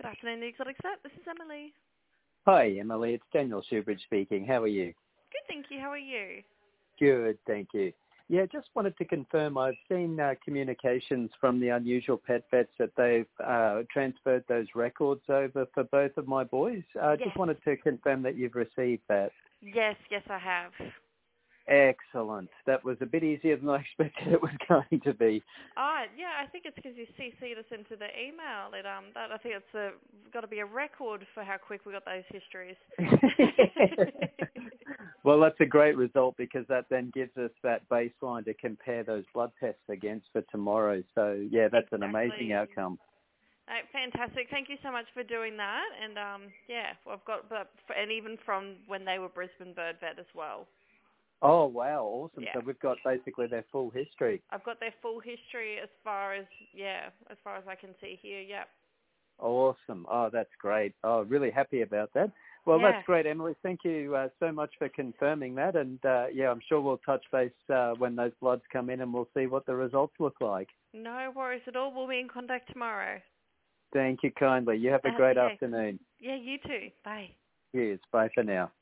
Good afternoon, the Exotic Vet. This is Emily. Hi, Emily. It's Daniel Shoebridge speaking. How are you? Good, thank you. How are you? Good, thank you. Yeah, just wanted to confirm I've seen communications from the Unusual Pet Vets that they've transferred those records over for both of my boys. Yes. Just wanted to confirm that you've received that. Yes, I have. Excellent. That was a bit easier than I expected it was going to be. Yeah, I think it's because you CC'd us into the email. I think it's got to be a record for how quick we got those histories. Well, that's a great result because that then gives us that baseline to compare those blood tests against for tomorrow. So, yeah, that's an amazing outcome. Fantastic. Thank you so much for doing that. And, I've got, and even from when they were Brisbane Bird Vet as well. Oh, wow. Awesome. Yeah. So we've got basically their full history. I've got their full history as far as I can see here, yeah. Awesome. Oh, that's great. Oh, really happy about that. Well, Yeah. that's great, Emily. Thank you so much for confirming that. And, I'm sure we'll touch base when those bloods come in and we'll see what the results look like. No worries at all. We'll be in contact tomorrow. Thank you kindly. You have a That's great okay. afternoon. Yeah, you too. Bye. Cheers. Bye for now.